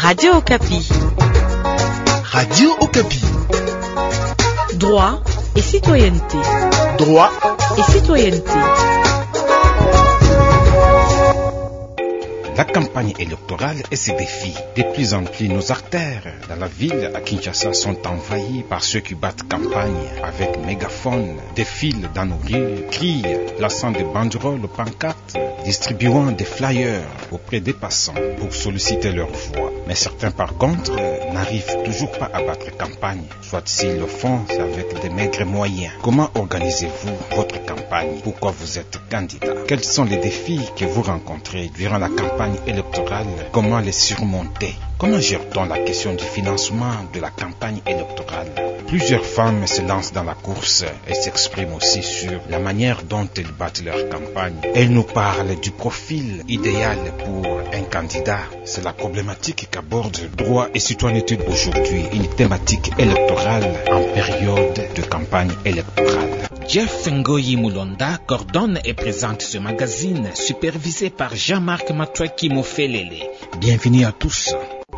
Radio Okapi. Radio Okapi. Droit et citoyenneté. Droit et citoyenneté. La campagne électorale et ses défis. De plus en plus, nos artères dans la ville à Kinshasa sont envahies par ceux qui battent campagne avec mégaphones, défilent dans nos rues, crient, plaçant des banderoles aux pancartes, distribuant des flyers auprès des passants pour solliciter leur voix. Mais certains, par contre, n'arrivent toujours pas à battre campagne. Soit s'ils le font, c'est avec des maigres moyens. Comment organisez-vous votre campagne? Pourquoi vous êtes candidat? Quels sont les défis que vous rencontrez durant la campagne électorale? Comment les surmonter? Comment gère-t-on la question du financement de la campagne électorale? Plusieurs femmes se lancent dans la course et s'expriment aussi sur la manière dont elles battent leur campagne. Elles nous parlent du profil idéal pour un candidat. C'est la problématique qu'aborde Droit et citoyenneté aujourd'hui, une thématique électorale en période de campagne électorale. Jeff Ngoyi Moulonda coordonne et présente ce magazine supervisé par Jean-Marc Matouaki Mofelele. Bienvenue à tous.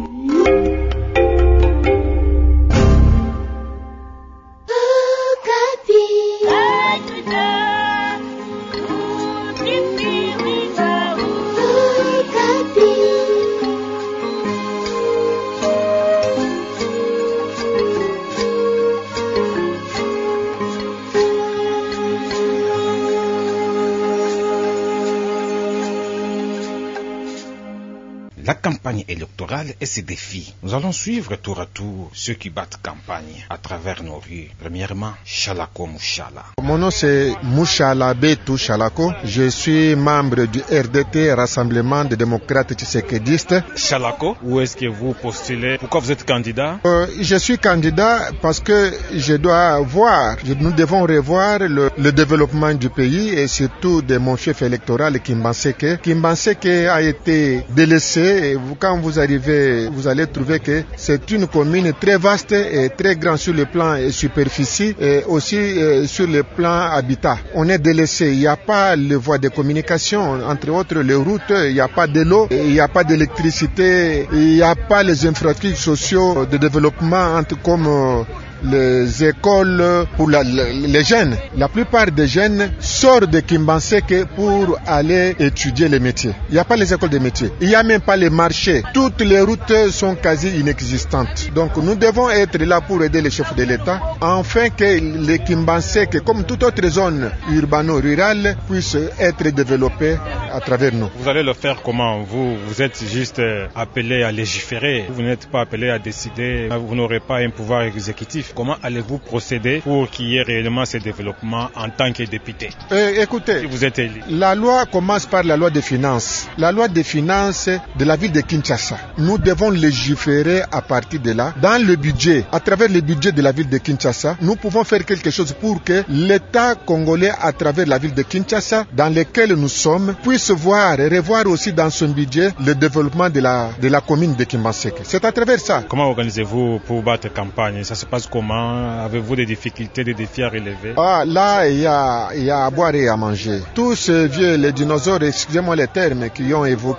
La campagne électorale et ses défis. Nous allons suivre tour à tour ceux qui battent campagne à travers nos rues. Premièrement, Chalako Mouchala. Mon nom c'est Mouchala Betou Chalako. Je suis membre du RDT, Rassemblement des démocrates tshisekidistes. Chalako, où est-ce que vous postulez? Pourquoi vous êtes candidat? Je suis candidat parce que je dois voir, nous devons revoir le développement du pays et surtout de mon chef électoral Kimbanseke. Kimbanseke a été délaissé. Et quand vous arrivez, vous allez trouver que c'est une commune très vaste et très grande sur le plan superficie et aussi sur le plan habitat. On est délaissé, il n'y a pas les voies de communication, entre autres les routes, il n'y a pas de l'eau, il n'y a pas d'électricité, il n'y a pas les infrastructures sociaux de développement comme les écoles pour les jeunes. La plupart des jeunes sortent de Kimbanseke pour aller étudier les métiers. Il n'y a pas les écoles de métiers. Il n'y a même pas les marchés. Toutes les routes sont quasi inexistantes. Donc nous devons être là pour aider les chefs de l'État afin que les Kimbanseke, comme toute autre zone urbano-rurale, puissent être développées à travers nous. Vous allez le faire comment? Vous êtes juste appelé à légiférer. Vous n'êtes pas appelé à décider. Vous n'aurez pas un pouvoir exécutif. Comment allez-vous procéder pour qu'il y ait réellement ce développement en tant que député? Écoutez, si vous êtes élu. La loi commence par la loi des finances. La loi des finances de la ville de Kinshasa. Nous devons légiférer à partir de là. Dans le budget, à travers le budget de la ville de Kinshasa, nous pouvons faire quelque chose pour que l'État congolais, à travers la ville de Kinshasa, dans lequel nous sommes, puisse voir et revoir aussi dans son budget le développement de la commune de Kimbanseke. C'est à travers ça. Comment organisez-vous pour battre campagne? Ça se passe comment? Avez-vous des difficultés, des défis à relever? Là, il y a à boire et à manger. Tous ces vieux, les dinosaures, excusez-moi les termes, qui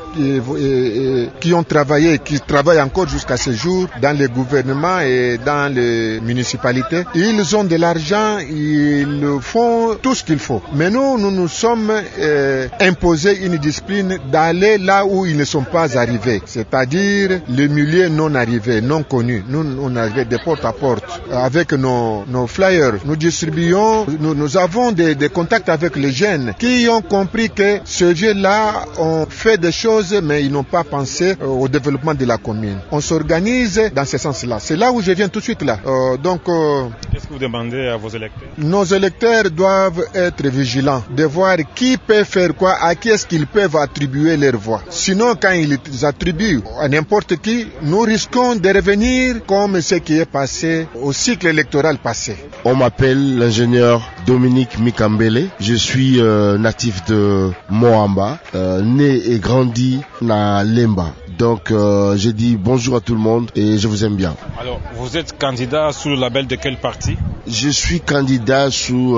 ont travaillé, qui travaillent encore jusqu'à ce jour dans les gouvernements et dans les municipalités, ils ont de l'argent, ils font tout ce qu'il faut. Mais nous sommes imposés une discipline d'aller là où ils ne sont pas arrivés, c'est-à-dire les milieux non arrivés, non connus. Nous, on arrivait de porte à porte. Avec nos flyers, nous distribuons, nous avons des contacts avec les jeunes qui ont compris que ces jeunes-là ont fait des choses mais ils n'ont pas pensé au développement de la commune. On s'organise dans ce sens-là. C'est là où je viens tout de suite là. Qu'est-ce que vous demandez à vos électeurs? Nos électeurs doivent être vigilants, de voir qui peut faire quoi, à qui est-ce qu'ils peuvent attribuer leur voix. Sinon, quand ils attribuent à n'importe qui, nous risquons de revenir comme ce qui est passé au cycle électoral passé. On m'appelle l'ingénieur Dominique Mikambele. Je suis natif de Moamba, né et grandi à Lemba. Donc j'ai dit bonjour à tout le monde et je vous aime bien. Alors, vous êtes candidat sous le label de quel parti? Je suis candidat sous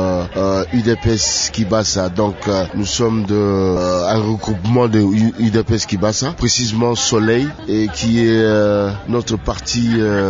UDPS Kibasa. Donc nous sommes un regroupement de UDPS Kibasa, précisément Soleil, et qui est notre parti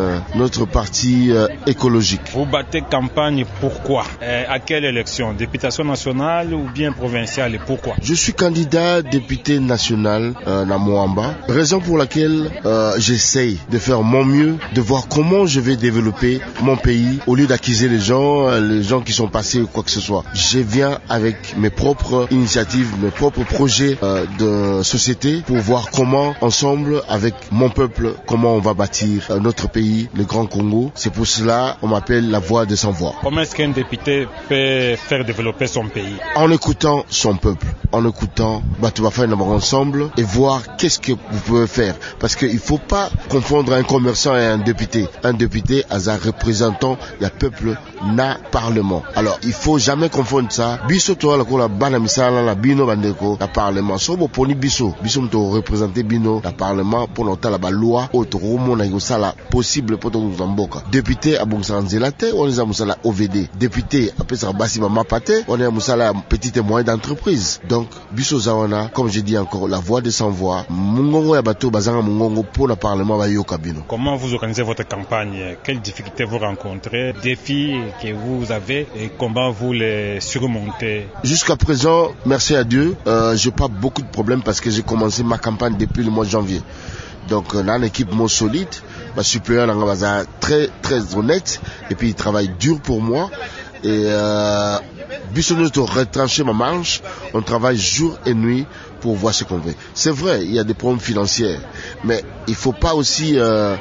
écologique. Vous battez campagne pourquoi? À quelle élection? Députation nationale ou bien provinciale, et pourquoi? Je suis candidat député national à Moamba, raison pour laquelle j'essaye de faire mon mieux, de voir comment je vais développer mon pays au lieu d'accuser les gens qui sont passés ou quoi que ce soit. Je viens avec mes propres initiatives, mes propres projets de société pour voir comment, ensemble, avec mon peuple, comment on va bâtir notre pays, le Grand Congo. C'est pour cela qu'on m'appelle la voix des sans-voix. Comment est-ce qu'un député peut faire développer son pays? En écoutant son peuple, en écoutant Batoubafa ensemble et voir qu'est-ce que vous pouvez faire. Parce qu'il ne faut pas confondre un commerçant et un député. Un député as un représentant, il y a peuple, na parlement. Alors, il ne faut jamais confondre ça. Biso to la kola bana misala la bino bandeko la parlement. Sobo poni biso to représenter bino la parlement pour noter la loi auto mona yosala possible pour nous zamboka. Député a bongsa nzelate, on est à musala OVD. Député après ça basi mama pate, on est à musala petite et moyenne d'entreprise. Donc biso zawana, comme je dis encore, la voix des sans voix. Mungongo ya bato bazanga mungongo pour le parlement ba yoka bino. Comment vous organisez votre campagne? Quelles difficultés vous rencontrez? Défis que vous avez et comment vous les surmontez? Jusqu'à présent, merci à Dieu, j'ai pas beaucoup de problèmes parce que j'ai commencé ma campagne depuis le mois de janvier. Donc on a une équipe moins solide, ma supérieur est très très honnête et puis il travaille dur pour moi et Bissonneau de retrancher ma marge, on travaille jour et nuit pour voir ce qu'on veut. C'est vrai, il y a des problèmes financiers, mais il faut pas aussi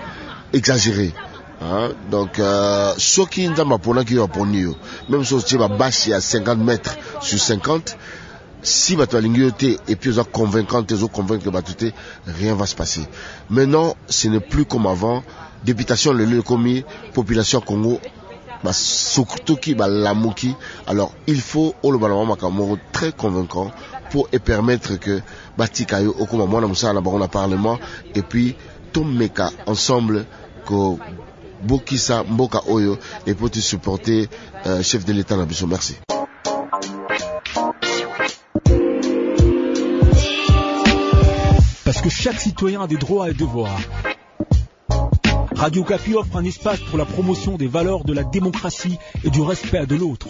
exagérer. Hein? Donc, ce qui est dans ma pona qui va pour nous, même si tu vas bâcher à 50 mètres sur 50, si tu as l'ingéniosité et puis tu es convaincant, tu es convaincu que rien ne va se passer. Maintenant, ce n'est plus comme avant. Députation, le commis, population Congo, surtout qui la mouki. Alors, il faut au le très convaincant pour permettre que Batikayo au comme moi na parlement et puis tout meka ensemble que Bokisa Mboka Oyo et pour te supporter chef de l'État Nabiso. Merci. Parce que chaque citoyen a des droits et devoirs. Radio Okapi offre un espace pour la promotion des valeurs de la démocratie et du respect de l'autre.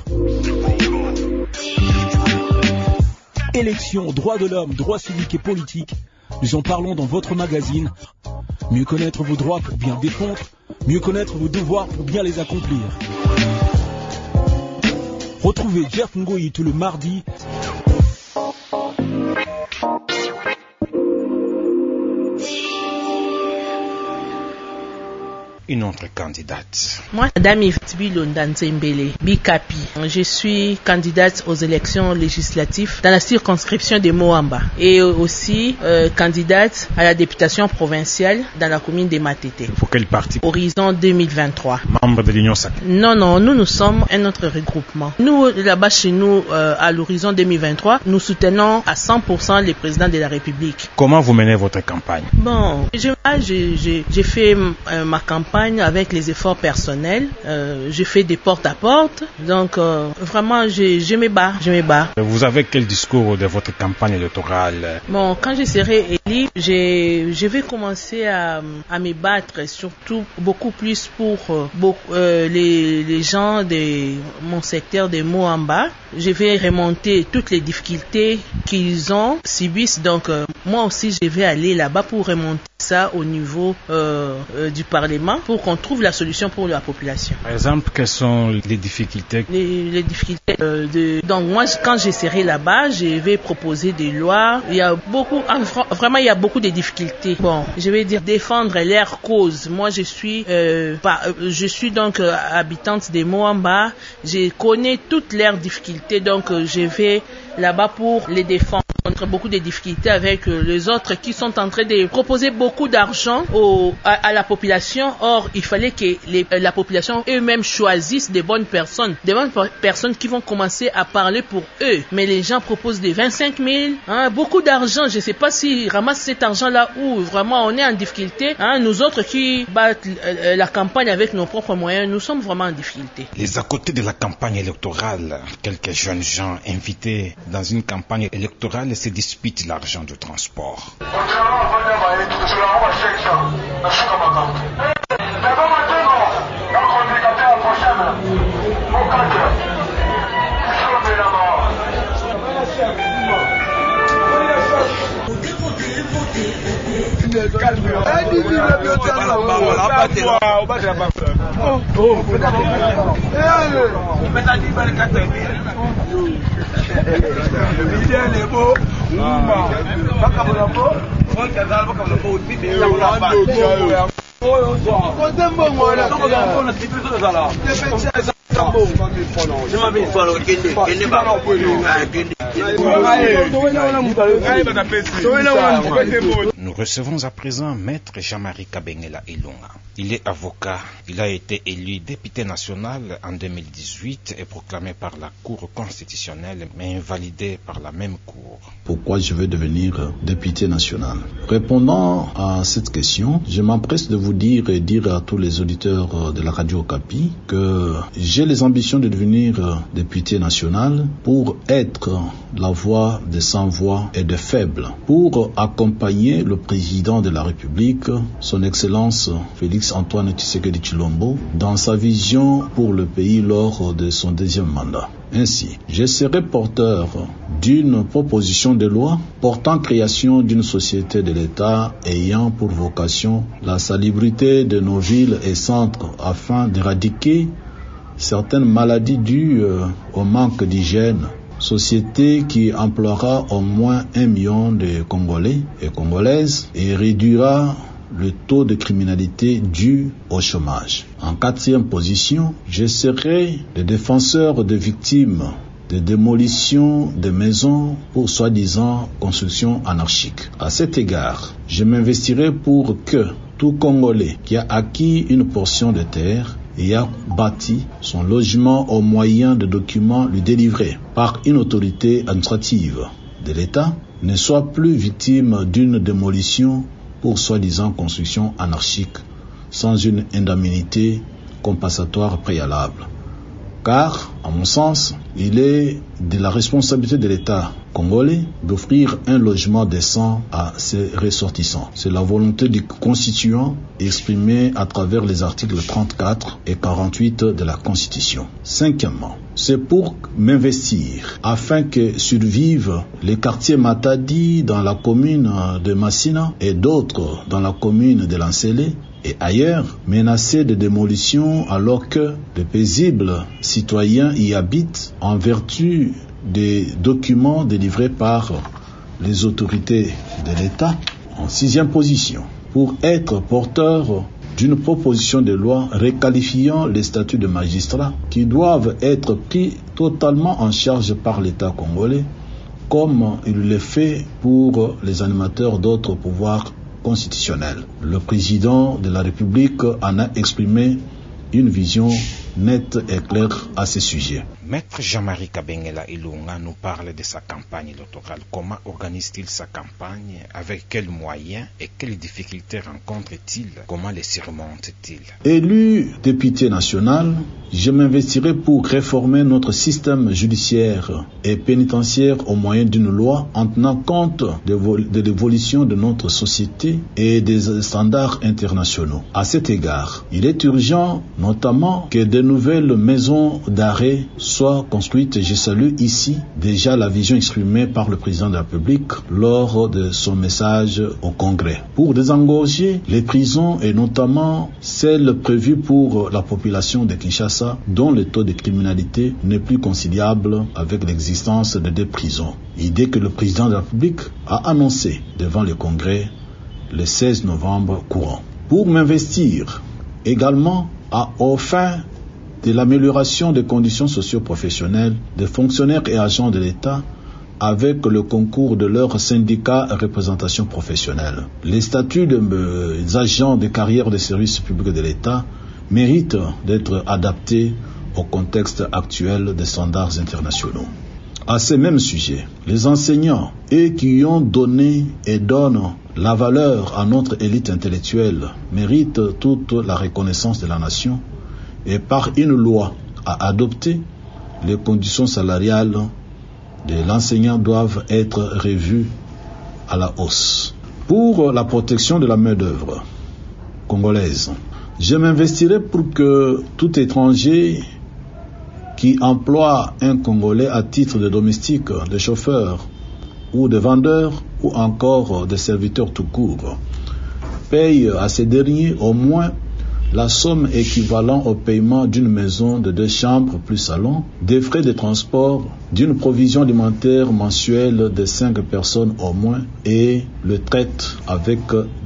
Élections, droits de l'homme, droits civiques et politiques, nous en parlons dans votre magazine. Mieux connaître vos droits pour bien défendre, mieux connaître vos devoirs pour bien les accomplir. Retrouvez Jeff Ngoyi tout le mardi. Une autre candidate. Moi, Dame Bilonda Nzembele, Bikapi. Je suis candidate aux élections législatives dans la circonscription de Moamba et aussi candidate à la députation provinciale dans la commune de Matete. Pour quel parti? Horizon 2023. Membre de l'Union sacrée? Non, nous sommes un autre regroupement. Nous, là-bas chez nous, à l'Horizon 2023, nous soutenons à 100% le président de la République. Comment vous menez votre campagne? Bon, j'ai fait ma campagne avec les efforts personnels. J'ai fait des porte-à-porte. Donc, vraiment, je me bats. Vous avez quel discours de votre campagne électorale? Bon, quand je serai élu, je vais commencer à me battre, surtout beaucoup plus pour les gens de mon secteur de Moamba. Je vais remonter toutes les difficultés qu'ils ont subissent. Donc, moi aussi, je vais aller là-bas pour remonter ça au niveau du Parlement pour qu'on trouve la solution pour la population. Par exemple, quelles sont les difficultés? Les difficultés donc moi, quand je serai là-bas, je vais proposer des lois. Il y a beaucoup de difficultés. Bon, je vais dire défendre leur cause. Moi, je suis donc habitante de Moamba. Je connais toutes leurs difficultés, donc je vais là-bas pour les défendre. rencontre beaucoup de difficultés avec les autres qui sont en train de proposer beaucoup d'argent à la population. Or, il fallait que la population eux-mêmes choisissent des bonnes personnes qui vont commencer à parler pour eux. Mais les gens proposent des 25 000, beaucoup d'argent. Je ne sais pas s'ils ramassent cet argent-là où vraiment on est en difficulté. Nous autres qui battent la campagne avec nos propres moyens, nous sommes vraiment en difficulté. Les à côté de la campagne électorale, quelques jeunes gens invités dans une campagne électorale se disputent l'argent du transport. Nous recevons à présent Maître Jean-Marie Kabengela Ilunga. Il est avocat. Il a été élu député national en 2018 et proclamé par la Cour constitutionnelle, mais invalidé par la même Cour. Pourquoi je veux devenir député national? Répondant à cette question, je m'empresse de vous dire et dire à tous les auditeurs de la Radio Okapi que j'ai les ambitions de devenir député national pour être la voix des sans-voix et des faibles, pour accompagner le président de la République, son Excellence Félix-Antoine Tshisekedi Tshilombo, dans sa vision pour le pays lors de son deuxième mandat. Ainsi, je serai porteur d'une proposition de loi portant création d'une société de l'État ayant pour vocation la salubrité de nos villes et centres afin d'éradiquer certaines maladies dues au manque d'hygiène. Société qui emploiera au moins 1 million de Congolais et Congolaises et réduira le taux de criminalité dû au chômage. En 4e position, je serai le défenseur des victimes de démolition des maisons pour soi-disant construction anarchique. À cet égard, je m'investirai pour que tout Congolais qui a acquis une portion de terre et a bâti son logement au moyen de documents lui délivrés par une autorité administrative de l'État ne soit plus victime d'une démolition pour soi-disant construction anarchique sans une indemnité compensatoire préalable. Car, à mon sens, il est de la responsabilité de l'État congolais d'offrir un logement décent à ses ressortissants. C'est la volonté du constituant exprimée à travers les articles 34 et 48 de la Constitution. 5e, c'est pour m'investir afin que survivent les quartiers Matadi dans la commune de Massina et d'autres dans la commune de Lancélé et ailleurs, menacés de démolition alors que de paisibles citoyens y habitent en vertu des documents délivrés par les autorités de l'État. En 6e position, pour être porteur d'une proposition de loi requalifiant les statuts de magistrats qui doivent être pris totalement en charge par l'État congolais, comme il le fait pour les animateurs d'autres pouvoirs constitutionnels. Le président de la République en a exprimé une vision nette et claire à ce sujet. Maître Jean-Marie Kabengela Ilunga nous parle de sa campagne électorale. Comment organise-t-il sa campagne? Avec quels moyens et quelles difficultés rencontre-t-il? Comment les surmonte-t-il? Élu député national, je m'investirai pour réformer notre système judiciaire et pénitentiaire au moyen d'une loi en tenant compte de l'évolution de notre société et des standards internationaux. À cet égard, il est urgent notamment que de nouvelles maisons d'arrêt soient construites. Je salue ici déjà la vision exprimée par le président de la République lors de son message au Congrès pour désengorger les prisons et notamment celles prévues pour la population de Kinshasa dont le taux de criminalité n'est plus conciliable avec l'existence de des prisons. Idée que le président de la République a annoncée devant le Congrès le 16 novembre courant. Pour m'investir également aux fins de l'amélioration des conditions socio-professionnelles des fonctionnaires et agents de l'État avec le concours de leur syndicat représentation professionnelle. Les statuts des agents de carrière des services publics de l'État méritent d'être adaptés au contexte actuel des standards internationaux. À ces mêmes sujets, les enseignants, eux qui ont donné et donnent la valeur à notre élite intellectuelle, méritent toute la reconnaissance de la nation et par une loi à adopter, les conditions salariales de l'enseignant doivent être revues à la hausse. Pour la protection de la main-d'œuvre congolaise, je m'investirai pour que tout étranger qui emploie un Congolais à titre de domestique, de chauffeur ou de vendeur ou encore de serviteur tout court paye à ces derniers au moins la somme équivalent au paiement d'une maison de 2 chambres plus salon, des frais de transport, d'une provision alimentaire mensuelle de 5 personnes au moins et le traite avec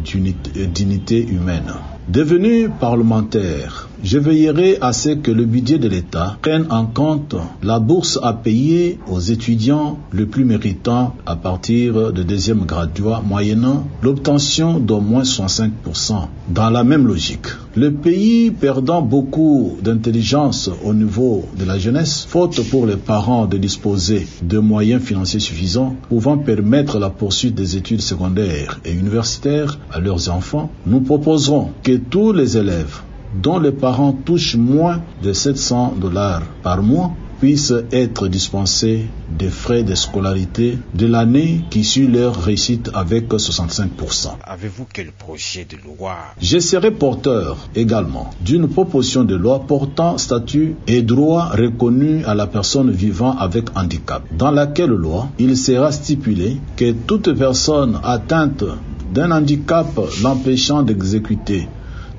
dignité humaine. Devenu parlementaire, je veillerai à ce que le budget de l'État prenne en compte la bourse à payer aux étudiants les plus méritants à partir de 2e graduat, moyennant l'obtention d'au moins 65%. Dans la même logique, le pays perdant beaucoup d'intelligence au niveau de la jeunesse, faute pour les parents de disposer de moyens financiers suffisants pouvant permettre la poursuite des études secondaires et universitaires à leurs enfants, nous proposerons que tous les élèves dont les parents touchent moins de $700 par mois puissent être dispensés des frais de scolarité de l'année qui suit leur réussite avec 65%. Avez-vous quel projet de loi? Je serai porteur également d'une proposition de loi portant statut et droits reconnus à la personne vivant avec handicap, dans laquelle loi il sera stipulé que toute personne atteinte d'un handicap l'empêchant d'exécuter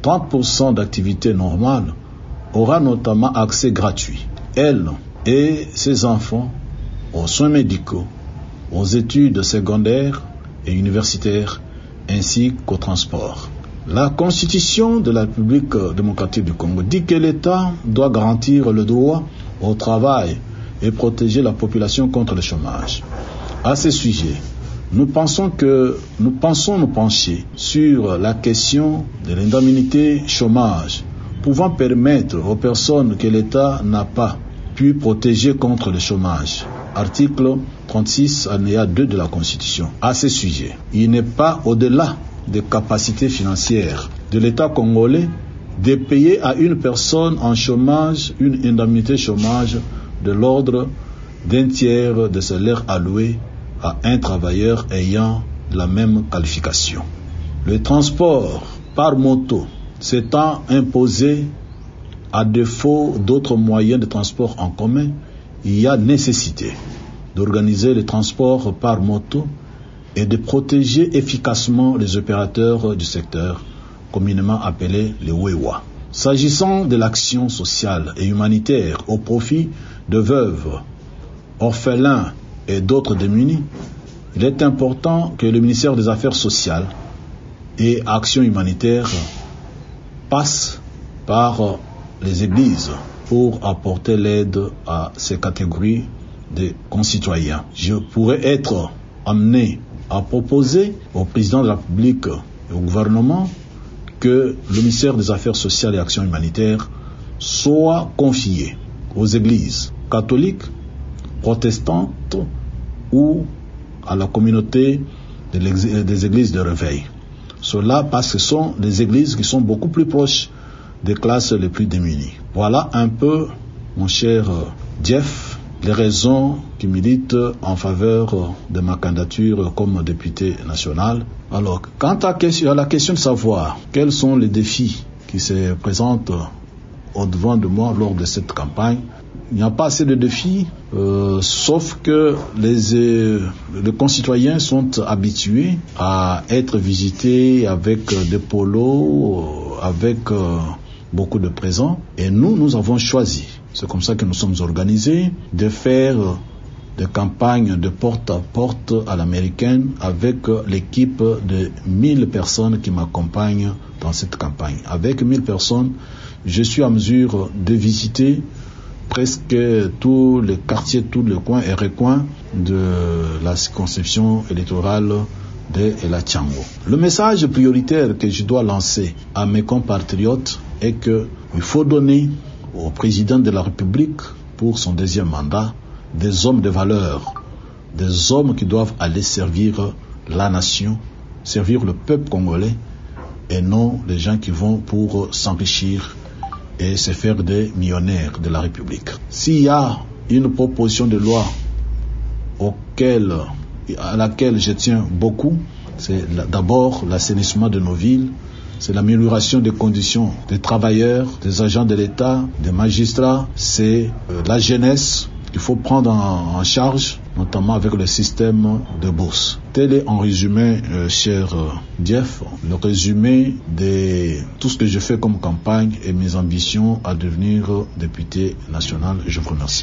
30% d'activité normale aura notamment accès gratuit, elle et ses enfants, aux soins médicaux, aux études secondaires et universitaires, ainsi qu'au transport. La Constitution de la République démocratique du Congo dit que l'État doit garantir le droit au travail et protéger la population contre le chômage. À ce sujet, nous pensons nous pencher sur la question de l'indemnité chômage, pouvant permettre aux personnes que l'État n'a pas pu protéger contre le chômage. Article 36, alinéa 2 de la Constitution. À ce sujet, il n'est pas au-delà des capacités financières de l'État congolais de payer à une personne en chômage une indemnité chômage de l'ordre d'un tiers de salaire alloué à un travailleur ayant la même qualification. Le transport par moto s'étant imposé à défaut d'autres moyens de transport en commun, il y a nécessité d'organiser le transport par moto et de protéger efficacement les opérateurs du secteur, communément appelés les Wewa. S'agissant de l'action sociale et humanitaire au profit de veuves, orphelins et d'autres démunis, il est important que le ministère des Affaires sociales et Action humanitaire passe par les églises pour apporter l'aide à ces catégories de concitoyens. Je pourrais être amené à proposer au président de la République et au gouvernement que le ministère des Affaires sociales et Action humanitaire soit confié aux églises catholiques, protestantes ou à la communauté des églises de réveil. Cela parce que ce sont des églises qui sont beaucoup plus proches des classes les plus démunies. Voilà un peu, mon cher Jeff, les raisons qui militent en faveur de ma candidature comme député national. Alors, quant à la question de savoir quels sont les défis qui se présentent au-devant de moi lors de cette campagne, il n'y a pas assez de défis, sauf que les concitoyens sont habitués à être visités avec des polos, avec beaucoup de présents. Et nous avons choisi, c'est comme ça que nous sommes organisés, de faire des campagnes de porte-à-porte à l'américaine avec l'équipe de 1000 personnes qui m'accompagnent dans cette campagne. Avec 1000 personnes, je suis en mesure de visiter presque tous les quartiers, tous les coins et recoins de la circonscription électorale de El Tchango. Le message prioritaire que je dois lancer à mes compatriotes est qu'il faut donner au président de la République, pour son deuxième mandat, des hommes de valeur, des hommes qui doivent aller servir la nation, servir le peuple congolais, et non les gens qui vont pour s'enrichir et se faire des millionnaires de la République. S'il y a une proposition de loi à laquelle je tiens beaucoup, c'est d'abord l'assainissement de nos villes, c'est l'amélioration des conditions des travailleurs, des agents de l'État, des magistrats, c'est la jeunesse qu'il faut prendre en charge, notamment avec le système de bourse. Tel est en résumé, cher Jeff, le résumé de tout ce que je fais comme campagne et mes ambitions à devenir député national. Je vous remercie.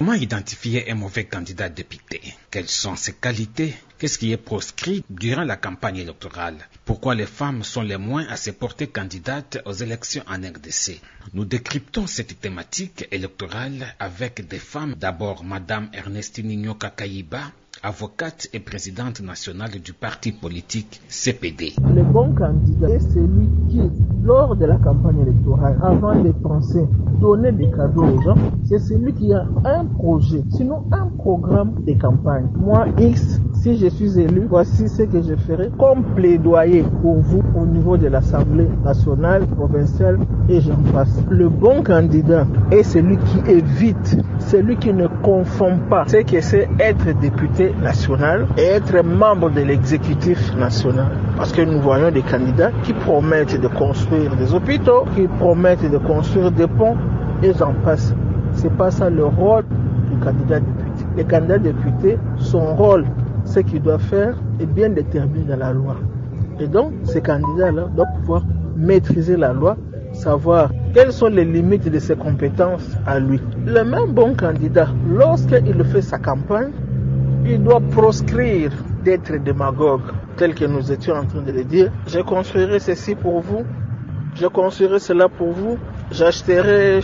Comment identifier un mauvais candidat député? Quelles sont ses qualités? Qu'est-ce qui est proscrit durant la campagne électorale? Pourquoi les femmes sont les moins à se porter candidates aux élections en RDC? Nous décryptons cette thématique électorale avec des femmes. D'abord, Madame Ernestine Nyoka Kayiba, avocate et présidente nationale du parti politique CPD. Le bon candidat est celui qui, lors de la campagne électorale, avant de penser donner des cadeaux aux gens, c'est celui qui a un projet, sinon un programme de campagne. Moi, X, si je suis élu, voici ce que je ferai comme plaidoyer pour vous au niveau de l'Assemblée nationale, provinciale et j'en passe. Le bon candidat est celui qui évite, celui qui ne confond pas ce que c'est être député national et être membre de l'exécutif national. Parce que nous voyons des candidats qui promettent de construire des hôpitaux, qui promettent de construire des ponts et j'en passe. C'est pas ça le rôle du candidat député. Le candidat député, son rôle, ce qu'il doit faire est bien déterminé dans la loi. Et donc, ces candidats-là doivent pouvoir maîtriser la loi, savoir quelles sont les limites de ses compétences à lui. Le même bon candidat, lorsqu'il fait sa campagne, il doit proscrire d'être démagogue, tel que nous étions en train de le dire. Je construirai ceci pour vous, je construirai cela pour vous, j'achèterai,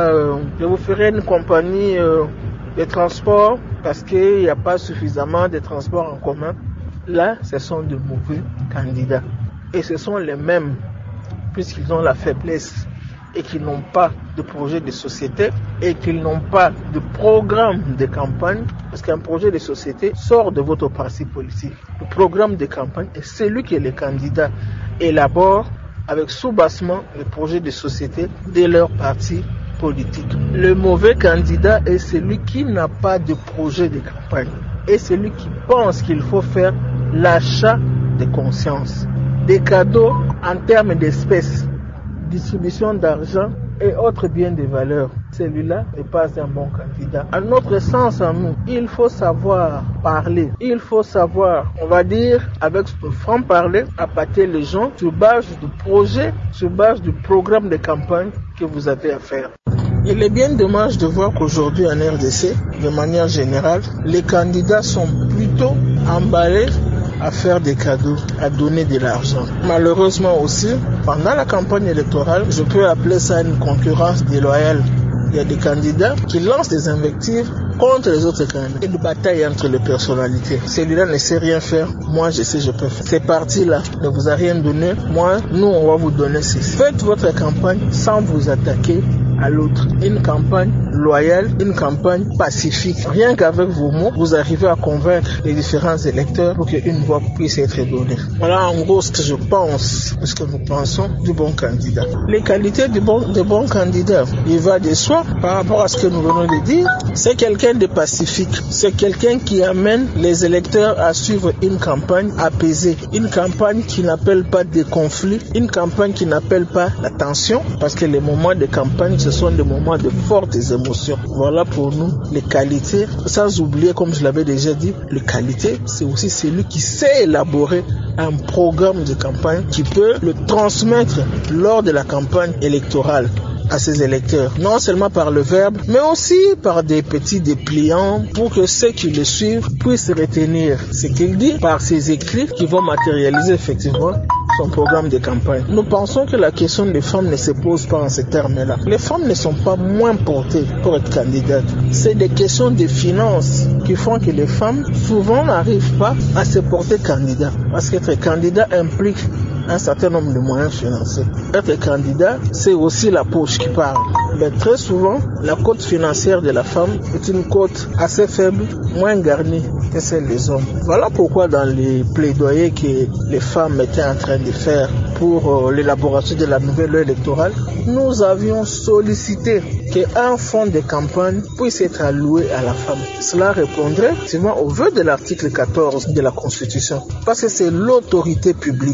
je vous ferai une compagnie de transport parce qu'il n'y a pas suffisamment de transports en commun. Là, ce sont de mauvais candidats. Et ce sont les mêmes, puisqu'ils ont la faiblesse et qu'ils n'ont pas de projet de société et qu'ils n'ont pas de programme de campagne, parce qu'un projet de société sort de votre parti politique. Le programme de campagne est celui que les candidats élaborent avec sous-bassement le projet de société de leur parti politique. Le mauvais candidat est celui qui n'a pas de projet de campagne et celui qui pense qu'il faut faire l'achat de conscience, des cadeaux en termes d'espèces, distribution d'argent et autres biens de valeur. Celui-là n'est pas un bon candidat. À notre sens, à nous, il faut savoir parler. Il faut savoir, on va dire, avec ce franc-parler, appâter les gens sur base du projet, sur base du programme de campagne que vous avez à faire. Il est bien dommage de voir qu'aujourd'hui en RDC, de manière générale, les candidats sont plutôt emballés à faire des cadeaux, à donner de l'argent. Malheureusement aussi, pendant la campagne électorale, je peux appeler ça une concurrence déloyale. Il y a des candidats qui lancent des invectives contre les autres candidats. Une bataille entre les personnalités. Celui-là ne sait rien faire, moi je sais je peux faire. Ces partis-là ne vous a rien donné, moi, nous on va vous donner ceci. Faites votre campagne sans vous attaquer à l'autre. Une campagne loyale, une campagne pacifique. Rien qu'avec vos mots, vous arrivez à convaincre les différents électeurs pour qu'une voix puisse être donnée. Voilà en gros ce que je pense, ce que nous pensons du bon candidat. Les qualités du bon candidat, il va de soi par rapport à ce que nous venons de dire. C'est quelqu'un de pacifique. C'est quelqu'un qui amène les électeurs à suivre une campagne apaisée. Une campagne qui n'appelle pas de conflits. Une campagne qui n'appelle pas la tension. Parce que les moments de campagne, ce sont des moments de fortes émotions. Voilà pour nous les qualités. Sans oublier, comme je l'avais déjà dit, les qualités, c'est aussi celui qui sait élaborer un programme de campagne qui peut le transmettre lors de la campagne électorale à ses électeurs, non seulement par le verbe, mais aussi par des petits dépliants pour que ceux qui le suivent puissent retenir ce qu'il dit par ses écrits qui vont matérialiser effectivement son programme de campagne. Nous pensons que la question des femmes ne se pose pas en ces termes-là. Les femmes ne sont pas moins portées pour être candidates. C'est des questions de finances qui font que les femmes souvent n'arrivent pas à se porter candidat. Parce qu'être candidat implique un certain nombre de moyens financiers. Être candidat, c'est aussi la poche qui parle. Mais très souvent, la cote financière de la femme est une cote assez faible, moins garnie que celle des hommes. Voilà pourquoi dans les plaidoyers que les femmes étaient en train de faire pour l'élaboration de la nouvelle loi électorale, nous avions sollicité qu'un fonds de campagne puisse être alloué à la femme. Cela répondrait effectivement au vœu de l'article 14 de la Constitution. Parce que c'est l'autorité publique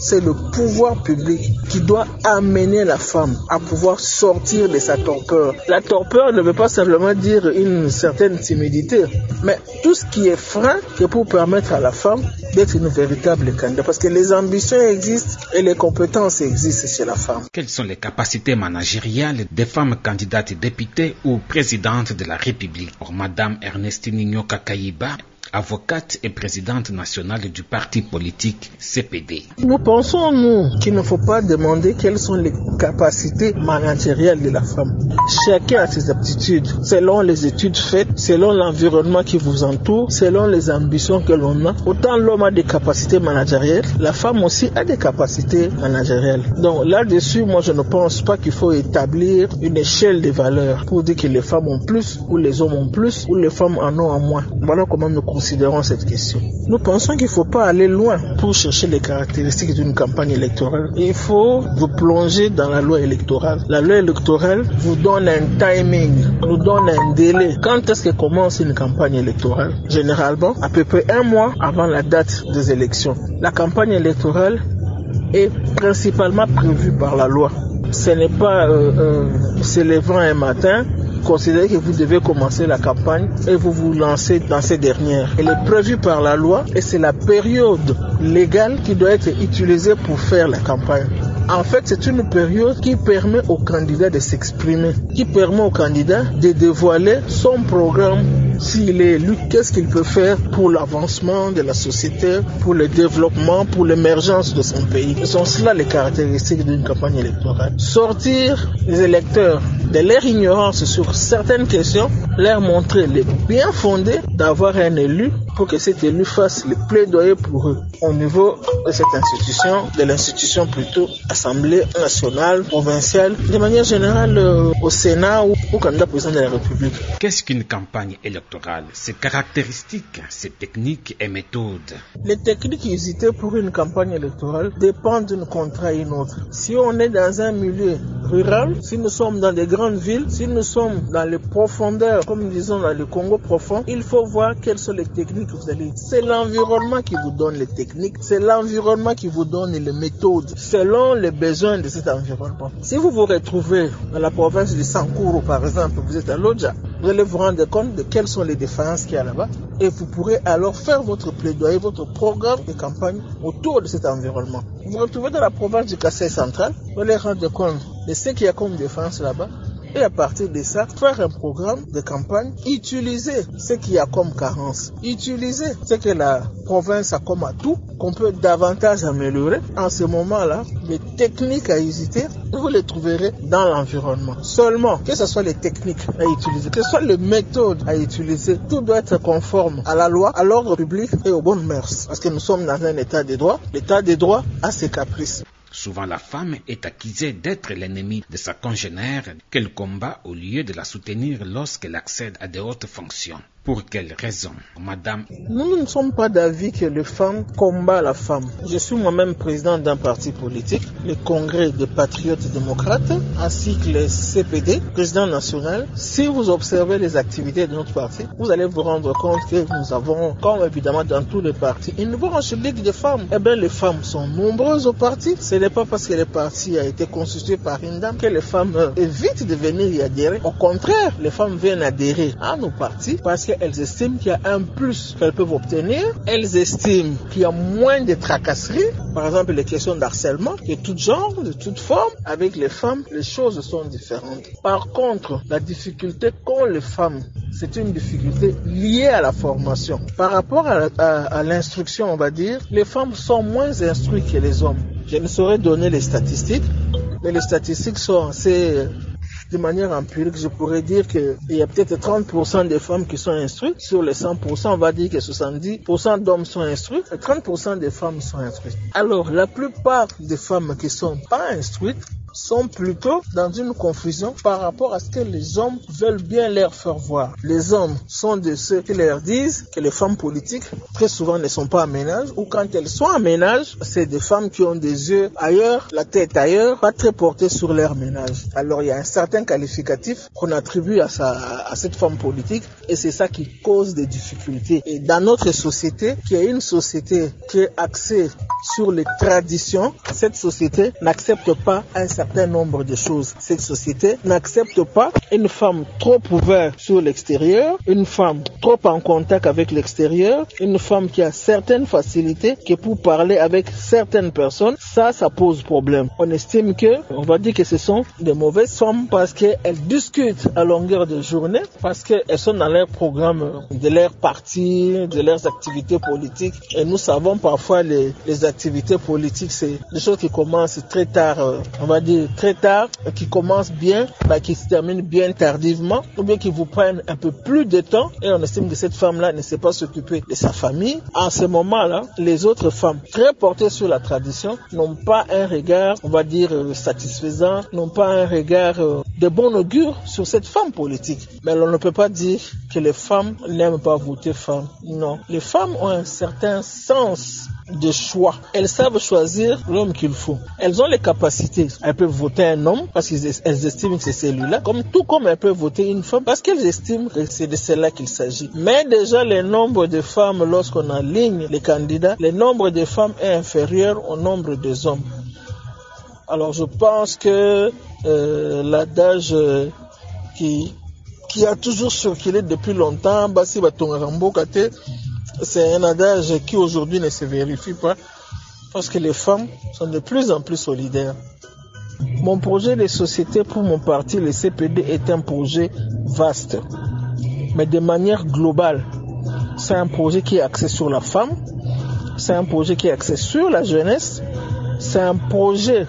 c'est le pouvoir public qui doit amener la femme à pouvoir sortir de sa torpeur. La torpeur ne veut pas simplement dire une certaine timidité, mais tout ce qui est frein que pour permettre à la femme d'être une véritable candidate. Parce que les ambitions existent et les compétences existent chez la femme. Quelles sont les capacités managériales des femmes candidates députées ou présidentes de la République? Pour Madame Ernestine Nyoka Kayiba, avocate et présidente nationale du parti politique CPD. Nous pensons, nous, qu'il ne faut pas demander quelles sont les capacités managériales de la femme. Chacun a ses aptitudes, selon les études faites, selon l'environnement qui vous entoure, selon les ambitions que l'on a. Autant l'homme a des capacités managériales, la femme aussi a des capacités managériales. Donc là-dessus, moi je ne pense pas qu'il faut établir une échelle de valeurs pour dire que les femmes ont plus, ou les hommes ont plus, ou les femmes en ont en moins. Voilà comment nous considérons cette question. Nous pensons qu'il ne faut pas aller loin pour chercher les caractéristiques d'une campagne électorale. Il faut vous plonger dans la loi électorale. La loi électorale vous donne un timing, nous donne un délai. Quand est-ce que commence une campagne électorale? Généralement, à peu près 1 mois avant la date des élections. La campagne électorale est principalement prévue par la loi. Ce n'est pas se levant un matin, considérez que vous devez commencer la campagne et vous vous lancez dans ces dernières. Elle est prévue par la loi et c'est la période légale qui doit être utilisée pour faire la campagne. En fait, c'est une période qui permet au candidat de s'exprimer, qui permet au candidat de dévoiler son programme. S'il est élu, qu'est-ce qu'il peut faire pour l'avancement de la société, pour le développement, pour l'émergence de son pays. Ce sont cela les caractéristiques d'une campagne électorale. Sortir les électeurs de leur ignorance sur certaines questions, leur montrer les bien fondés d'avoir un élu pour que cet élu fasse le plaidoyer pour eux au niveau de cette institution, de l'institution plutôt, Assemblée nationale, provinciale, de manière générale au Sénat ou au candidat président de la République. Qu'est-ce qu'une campagne électorale? Ses caractéristiques, ses techniques et méthodes. Les techniques usitées pour une campagne électorale dépendent d'une contrat à une autre. Si on est dans un milieu rural, si nous sommes dans des grandes villes, si nous sommes dans les profondeurs, comme disons dans le Congo profond, il faut voir quelles sont les techniques que vous allez. C'est l'environnement qui vous donne les techniques, c'est l'environnement qui vous donne les méthodes, selon les besoins de cet environnement. Si vous vous retrouvez dans la province de Sankuru, par exemple, vous êtes à Lodja, vous allez vous rendre compte de quelles sont les défaillances qu'il y a là-bas et vous pourrez alors faire votre plaidoyer, votre programme de campagne autour de cet environnement. Vous vous retrouvez dans la province du Kasaï central, vous allez rendre compte de ce qu'il y a comme défense là-bas et à partir de ça, faire un programme de campagne, utiliser ce qu'il y a comme carence, utiliser ce que la province a comme atout, qu'on peut davantage améliorer. En ce moment-là, les techniques à hésiter, vous les trouverez dans l'environnement. Seulement, que ce soit les techniques à utiliser, que ce soit les méthodes à utiliser, tout doit être conforme à la loi, à l'ordre public et aux bonnes mœurs. Parce que nous sommes dans un état de droit. L'état de droit a ses caprices. Souvent, la femme est accusée d'être l'ennemi de sa congénère qu'elle combat au lieu de la soutenir lorsqu'elle accède à de hautes fonctions. Pour quelle raison, madame? Nous ne sommes pas d'avis que les femmes combattent la femme. Je suis moi-même président d'un parti politique, le Congrès des Patriotes Démocrates, ainsi que le CPD, président national. Si vous observez les activités de notre parti, vous allez vous rendre compte que nous avons, comme évidemment dans tous les partis, une branche ligue de femmes. Eh bien, les femmes sont nombreuses au parti. Ce n'est pas parce que le parti a été constitué par une dame que les femmes évitent de venir y adhérer. Au contraire, les femmes viennent adhérer à nos partis parce que elles estiment qu'il y a un plus qu'elles peuvent obtenir. Elles estiment qu'il y a moins de tracasseries. Par exemple, les questions d'harcèlement, de tout genre, de toute forme. Avec les femmes, les choses sont différentes. Par contre, la difficulté qu'ont les femmes, c'est une difficulté liée à la formation. Par rapport à l'instruction, on va dire, les femmes sont moins instruites que les hommes. Je ne saurais donner les statistiques, mais les statistiques sont assez... De manière empirique, je pourrais dire qu'il y a peut-être 30% des femmes qui sont instruites. Sur les 100%, on va dire que 70% d'hommes sont instruits et 30% des femmes sont instruites. Alors, la plupart des femmes qui ne sont pas instruites sont plutôt dans une confusion par rapport à ce que les hommes veulent bien leur faire voir. Les hommes sont de ceux qui leur disent que les femmes politiques très souvent ne sont pas en ménage, ou quand elles sont en ménage, c'est des femmes qui ont des yeux ailleurs, la tête ailleurs, pas très portées sur leur ménage. Alors il y a un certain qualificatif qu'on attribue à cette femme politique et c'est ça qui cause des difficultés. Et dans notre société, qui est une société qui est axée sur les traditions, cette société n'accepte pas un certain nombre de choses. Cette société n'accepte pas une femme trop ouverte sur l'extérieur, une femme trop en contact avec l'extérieur, une femme qui a certaines facilités que pour parler avec certaines personnes, ça pose problème. On estime on va dire que ce sont des mauvaises femmes parce qu'elles discutent à longueur de journée, parce qu'elles sont dans leur programme de leur parti, de leurs activités politiques. Et nous savons parfois les activités politiques, c'est des choses qui commencent très tard, on va dire très tard, qui commencent bien, qui se terminent bien tardivement, ou bien qui vous prennent un peu plus de temps. Et on estime que cette femme-là ne sait pas s'occuper de sa famille. En ce moment-là, les autres femmes très portées sur la tradition n'ont pas un regard, on va dire, satisfaisant, n'ont pas un regard de bon augure sur cette femme politique. Mais on ne peut pas dire que les femmes n'aiment pas voter femmes. Non. Les femmes ont un certain sens de choix. Elles savent choisir l'homme qu'il faut. Elles ont les capacités. Elles peuvent voter un homme parce qu'elles estiment que c'est celui-là, tout comme elles peuvent voter une femme parce qu'elles estiment que c'est de celle-là qu'il s'agit. Mais déjà, le nombre de femmes, lorsqu'on aligne les candidats, le nombre de femmes est inférieur au nombre des hommes. Alors je pense que l'adage qui a toujours circulé depuis longtemps, Basi Batongarambo Kate, c'est un adage qui aujourd'hui ne se vérifie pas parce que les femmes sont de plus en plus solidaires. Mon projet de société pour mon parti, le CPD, est un projet vaste, mais de manière globale. C'est un projet qui est axé sur la femme, c'est un projet qui est axé sur la jeunesse, c'est un projet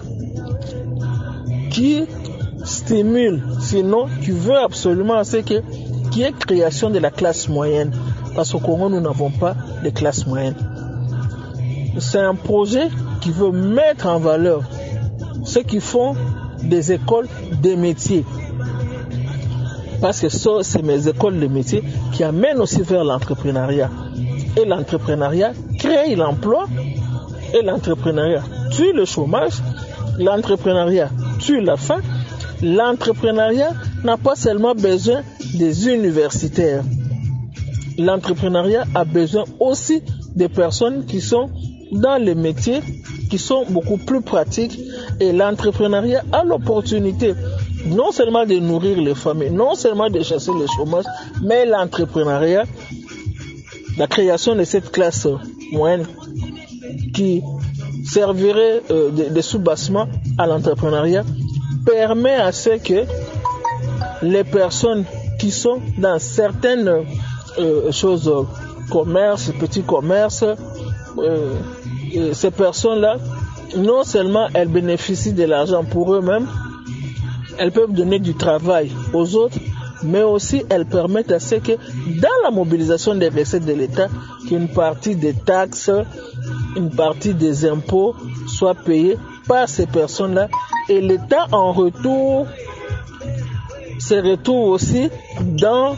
qui stimule, sinon qui veut absolument qu'il y ait création de la classe moyenne. Parce qu'au Congo, nous n'avons pas de classe moyenne. C'est un projet qui veut mettre en valeur ceux qui font des écoles de métiers. Parce que c'est mes écoles de métiers qui amènent aussi vers l'entrepreneuriat. Et l'entrepreneuriat crée l'emploi. Et l'entrepreneuriat tue le chômage. L'entrepreneuriat tue la faim. L'entrepreneuriat n'a pas seulement besoin des universitaires. L'entrepreneuriat a besoin aussi des personnes qui sont dans les métiers, qui sont beaucoup plus pratiques. Et l'entrepreneuriat a l'opportunité non seulement de nourrir les familles, non seulement de chasser le chômage, mais l'entrepreneuriat, la création de cette classe moyenne qui servirait de sous-bassement à l'entrepreneuriat permet à ce que les personnes qui sont dans certaines choses, commerce, petits commerces, ces personnes-là, non seulement elles bénéficient de l'argent pour eux-mêmes, elles peuvent donner du travail aux autres, mais aussi elles permettent à ce que dans la mobilisation des recettes de l'État, qu'une partie des taxes, une partie des impôts soit payée par ces personnes-là, et l'État en retour se retrouve aussi dans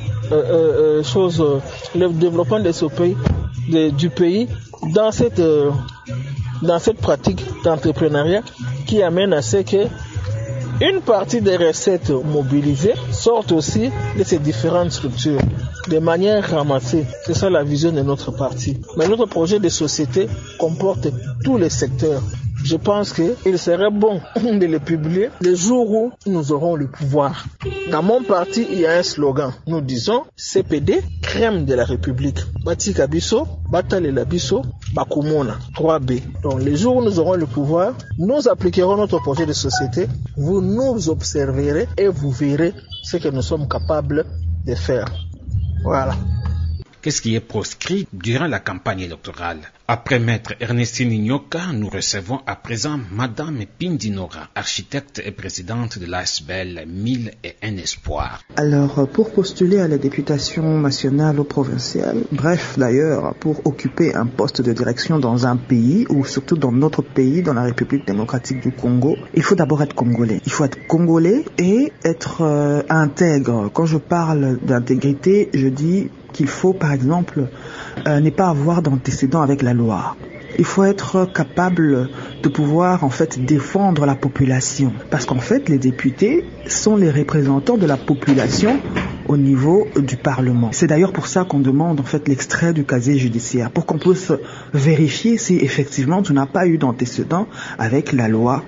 le développement de ce pays, du pays, dans cette pratique d'entrepreneuriat qui amène à ce que une partie des recettes mobilisées sortent aussi de ces différentes structures de manière ramassée. C'est ça la vision de notre parti. Mais notre projet de société comporte tous les secteurs. Je pense qu'il serait bon de le publier le jour où nous aurons le pouvoir. Dans mon parti, il y a un slogan. Nous disons CPD, crème de la République. Batika biso, batalela biso, bakumona. 3B. Donc, les jours où nous aurons le pouvoir, nous appliquerons notre projet de société. Vous nous observerez et vous verrez ce que nous sommes capables de faire. Voilà. Qu'est-ce qui est proscrit durant la campagne électorale? Après Maître Ernestine Nyoka, nous recevons à présent Madame Pindinora, architecte et présidente de l'ASBEL 1001 Espoir. Alors, pour postuler à la députation nationale ou provinciale, bref d'ailleurs, pour occuper un poste de direction dans un pays, ou surtout dans notre pays, dans la République démocratique du Congo, il faut d'abord être congolais. Il faut être congolais et être intègre. Quand je parle d'intégrité, je dis qu'il faut, par exemple, ne pas avoir d'antécédents avec la loi. Il faut être capable de pouvoir, en fait, défendre la population. Parce qu'en fait, les députés sont les représentants de la population au niveau du Parlement. C'est d'ailleurs pour ça qu'on demande, en fait, l'extrait du casier judiciaire, pour qu'on puisse vérifier si, effectivement, tu n'as pas eu d'antécédents avec la loi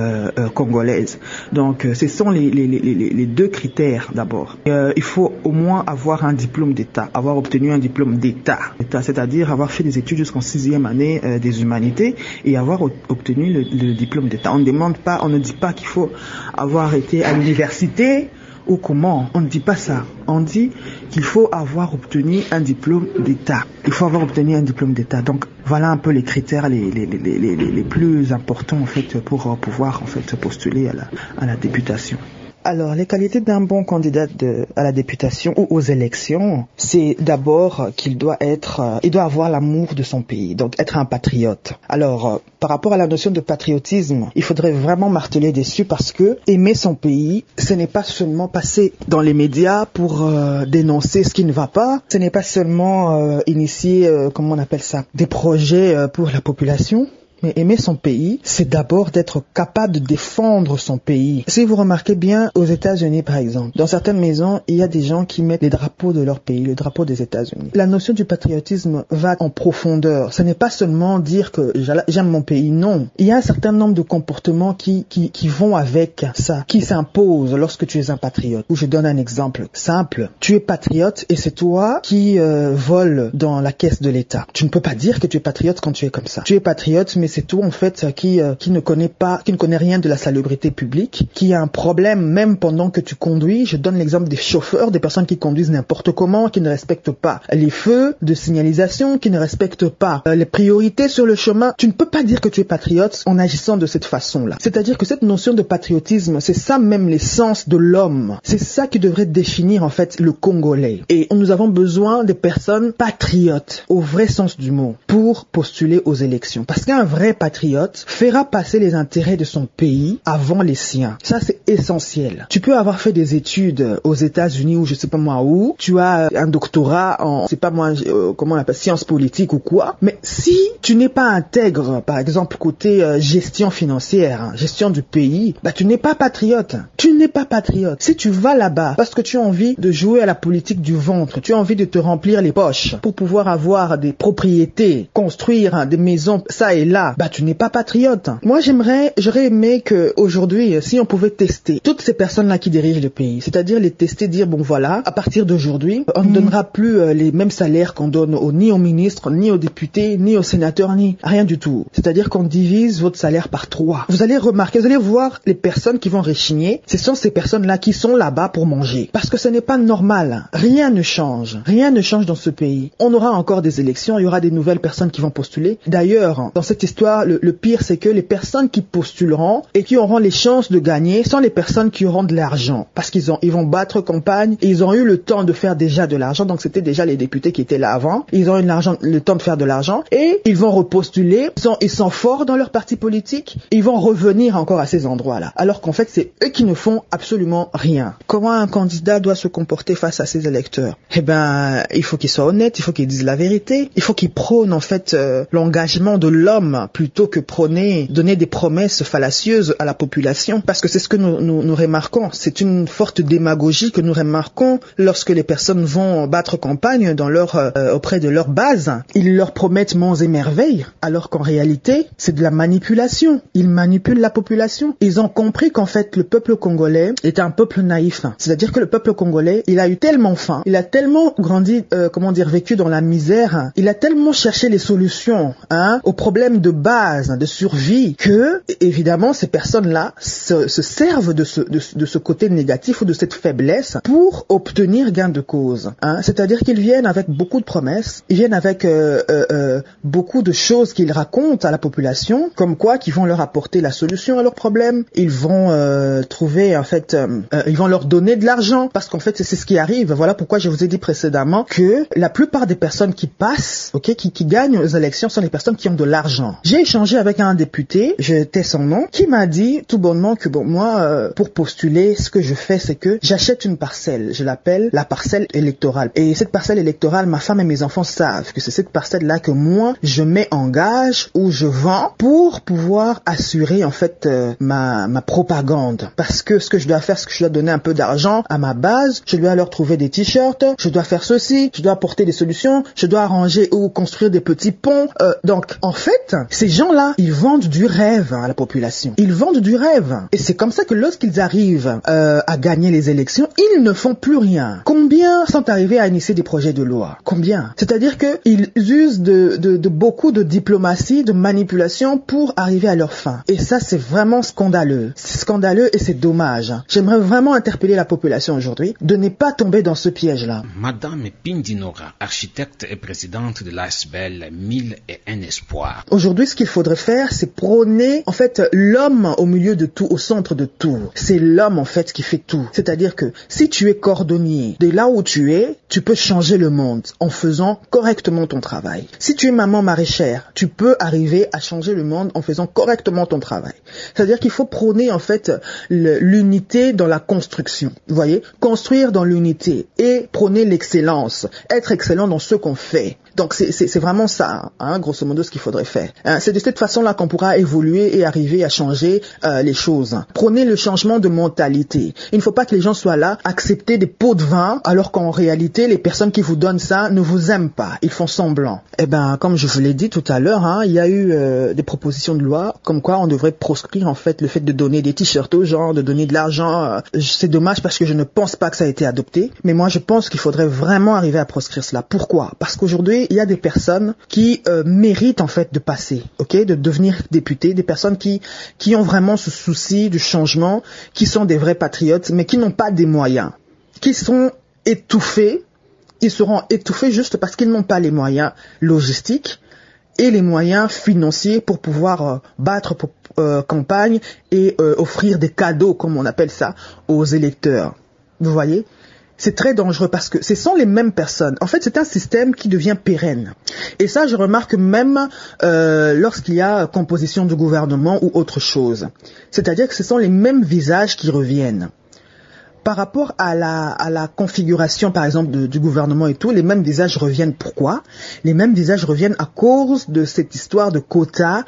congolaise. Donc, ce sont les deux critères d'abord. Il faut au moins avoir un diplôme d'État, avoir obtenu un diplôme d'État, c'est-à-dire avoir fait des études jusqu'en 6e année des humanités et avoir obtenu le diplôme d'État. On ne dit pas qu'il faut avoir été à l'université ou comment. On ne dit pas ça. On dit qu'il faut avoir obtenu un diplôme d'État. Il faut avoir obtenu un diplôme d'État. Donc, voilà un peu les critères les plus importants, en fait, pour pouvoir, en fait, postuler à la députation. Alors, les qualités d'un bon candidat à la députation ou aux élections, c'est d'abord qu'il doit avoir l'amour de son pays, donc être un patriote. Alors, par rapport à la notion de patriotisme, il faudrait vraiment marteler dessus parce que aimer son pays, ce n'est pas seulement passer dans les médias pour dénoncer ce qui ne va pas, ce n'est pas seulement initier, comment on appelle ça, des projets pour la population. Mais aimer son pays, c'est d'abord d'être capable de défendre son pays. Si vous remarquez bien, aux États-Unis par exemple, dans certaines maisons, il y a des gens qui mettent les drapeaux de leur pays, le drapeau des États-Unis. La notion du patriotisme va en profondeur. Ce n'est pas seulement dire que j'aime mon pays, non. Il y a un certain nombre de comportements qui vont avec ça, qui s'imposent lorsque tu es un patriote. Je donne un exemple simple. Tu es patriote et c'est toi qui vole dans la caisse de l'État. Tu ne peux pas dire que tu es patriote quand tu es comme ça. Tu es patriote, mais c'est toi en fait qui ne connaît rien de la salubrité publique, qui a un problème même pendant que tu conduis. Je donne l'exemple des chauffeurs, des personnes qui conduisent n'importe comment, qui ne respectent pas les feux de signalisation, qui ne respectent pas les priorités sur le chemin. Tu ne peux pas dire que tu es patriote en agissant de cette façon-là. C'est-à-dire que cette notion de patriotisme, c'est ça même l'essence de l'homme. C'est ça qui devrait définir en fait le Congolais. Et nous avons besoin de personnes patriotes au vrai sens du mot pour postuler aux élections. Parce qu'un vrai patriote fera passer les intérêts de son pays avant les siens. Ça, c'est essentiel. Tu peux avoir fait des études aux États-Unis ou je sais pas moi où, tu as un doctorat en, je sais pas moi, comment on appelle, sciences politiques ou quoi, mais si tu n'es pas intègre, par exemple, côté gestion financière, gestion du pays, bah tu n'es pas patriote. Tu n'es pas patriote. Si tu vas là-bas parce que tu as envie de jouer à la politique du ventre, tu as envie de te remplir les poches pour pouvoir avoir des propriétés, construire des maisons, ça et là, bah tu n'es pas patriote. Moi j'aurais aimé que aujourd'hui, si on pouvait tester toutes ces personnes-là qui dirigent le pays, c'est-à-dire les tester, dire bon voilà, à partir d'aujourd'hui, on ne donnera plus les mêmes salaires qu'on donne ni aux ministres, ni aux députés, ni aux sénateurs, ni rien du tout. C'est-à-dire qu'on divise votre salaire par 3. Vous allez remarquer, vous allez voir les personnes qui vont rechigner, ce sont ces personnes-là qui sont là-bas pour manger. Parce que ce n'est pas normal. Rien ne change. Rien ne change dans ce pays. On aura encore des élections, il y aura des nouvelles personnes qui vont postuler. D'ailleurs, dans cette histoire, le pire, c'est que les personnes qui postuleront et qui auront les chances de gagner sont les personnes qui auront de l'argent. Parce qu'ils vont battre campagne et ils ont eu le temps de faire déjà de l'argent. Donc, c'était déjà les députés qui étaient là avant. Ils ont eu le temps de faire de l'argent et ils vont repostuler. Ils sont forts dans leur parti politique. Ils vont revenir encore à ces endroits-là. Alors qu'en fait, c'est eux qui ne font absolument rien. Comment un candidat doit se comporter face à ses électeurs? Eh ben, il faut qu'il soit honnête, il faut qu'il dise la vérité. Il faut qu'il prône, en fait, l'engagement de l'homme plutôt que donner des promesses fallacieuses à la population, parce que c'est ce que nous remarquons. C'est une forte démagogie que nous remarquons lorsque les personnes vont battre campagne auprès de leur base. Ils leur promettent monts et merveilles, alors qu'en réalité, c'est de la manipulation. Ils manipulent la population. Ils ont compris qu'en fait, le peuple congolais est un peuple naïf. C'est-à-dire que le peuple congolais, il a eu tellement faim, il a tellement grandi, vécu dans la misère, il a tellement cherché les solutions aux problèmes de base de survie que, évidemment, ces personnes-là se servent de ce côté négatif ou de cette faiblesse pour obtenir gain de cause. C'est-à-dire qu'ils viennent avec beaucoup de promesses, ils viennent avec beaucoup de choses qu'ils racontent à la population, comme quoi qu'ils vont leur apporter la solution à leurs problèmes. Ils vont trouver, en fait, ils vont leur donner de l'argent, parce qu'en fait, c'est ce qui arrive. Voilà pourquoi je vous ai dit précédemment que la plupart des personnes qui passent, qui gagnent aux élections sont les personnes qui ont de l'argent. J'ai échangé avec un député, je tais son nom, qui m'a dit tout bonnement que moi, pour postuler, ce que je fais, c'est que j'achète une parcelle. Je l'appelle la parcelle électorale. Et cette parcelle électorale, ma femme et mes enfants savent que c'est cette parcelle-là que moi, je mets en gage ou je vends pour pouvoir assurer, en fait, ma propagande. Parce que ce que je dois faire, c'est que je dois donner un peu d'argent à ma base, je dois leur trouver des t-shirts, je dois faire ceci, je dois apporter des solutions, je dois arranger ou construire des petits ponts. Donc, en fait, ces gens-là, ils vendent du rêve à la population. Ils vendent du rêve. Et c'est comme ça que lorsqu'ils arrivent à gagner les élections, ils ne font plus rien. Combien sont arrivés à initier des projets de loi? Combien? C'est-à-dire qu'ils usent de beaucoup de diplomatie, de manipulation pour arriver à leur fin. Et ça, c'est vraiment scandaleux. C'est scandaleux et c'est dommage. J'aimerais vraiment interpeller la population aujourd'hui de ne pas tomber dans ce piège-là. Madame Pindinora, architecte et présidente de l'ASBEL 1001 Espoir. Aujourd'hui, ce qu'il faudrait faire, c'est prôner, en fait, l'homme au milieu de tout, au centre de tout. C'est l'homme, en fait, qui fait tout. C'est-à-dire que si tu es cordonnier, de là où tu es, tu peux changer le monde en faisant correctement ton travail. Si tu es maman maraîchère, tu peux arriver à changer le monde en faisant correctement ton travail. C'est-à-dire qu'il faut prôner, en fait, l'unité dans la construction. Vous voyez? Construire dans l'unité et prôner l'excellence. Être excellent dans ce qu'on fait. Donc c'est vraiment ça, grosso modo, ce qu'il faudrait faire. C'est de cette façon-là qu'on pourra évoluer et arriver à changer les choses. Prenez le changement de mentalité. Il ne faut pas que les gens soient là, accepter des pots de vin, alors qu'en réalité, les personnes qui vous donnent ça ne vous aiment pas. Ils font semblant. Eh ben, comme je vous l'ai dit tout à l'heure, il y a eu des propositions de loi comme quoi on devrait proscrire, en fait, le fait de donner des t-shirts aux gens, de donner de l'argent. C'est dommage parce que je ne pense pas que ça a été adopté. Mais moi, je pense qu'il faudrait vraiment arriver à proscrire cela. Pourquoi? Parce qu'aujourd'hui, il y a des personnes qui méritent, en fait, de passer, de devenir députés, des personnes qui ont vraiment ce souci du changement, qui sont des vrais patriotes, mais qui n'ont pas des moyens, qui sont étouffés. Ils seront étouffés juste parce qu'ils n'ont pas les moyens logistiques et les moyens financiers pour pouvoir battre campagne et offrir des cadeaux, comme on appelle ça, aux électeurs. Vous voyez? C'est très dangereux parce que ce sont les mêmes personnes. En fait, c'est un système qui devient pérenne. Et ça, je remarque même lorsqu'il y a composition du gouvernement ou autre chose. C'est-à-dire que ce sont les mêmes visages qui reviennent. Par rapport à la configuration, par exemple, du gouvernement et tout, les mêmes visages reviennent. Pourquoi? Les mêmes visages reviennent à cause de cette histoire de quotas